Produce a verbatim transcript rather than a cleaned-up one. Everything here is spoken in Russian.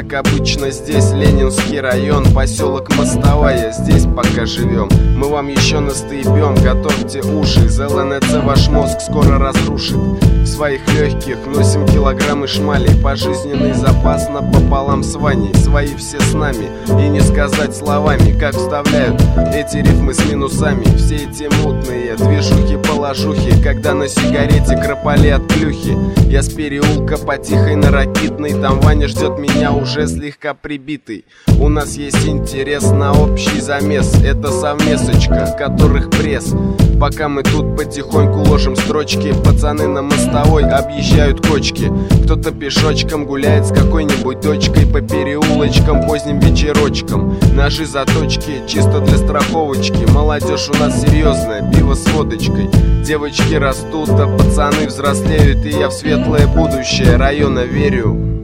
как обычно здесь Ленинский район, поселок Мостовая, здесь пока живем. Мы вам еще настоебем, готовьте уши, ЗЛНЦ ваш мозг скоро разрушит. В своих легких носим килограммы шмалей, пожизненный запас напополам с Ваней. Свои все с нами, и не сказать словами, как вставляют эти рифмы с минусами. Все эти мутные движухи-положухи, когда на сигарете кропали от плюхи. Я с переулка по Тихой на Ракитной, там Ваня ждет меня уже слегка прибитый. У нас есть интерес на общий замес, это совмесочка, которых пресс. Пока мы тут потихоньку ложим строчки, пацаны на Мостовой объезжают кочки. Кто-то пешочком гуляет с какой-нибудь дочкой по переулочкам поздним вечерочком. Ножи заточки чисто для страховочки. Молодежь у нас серьезная, пиво с водочкой. Девочки растут, а пацаны взрослеют, и я в светлое будущее района верю.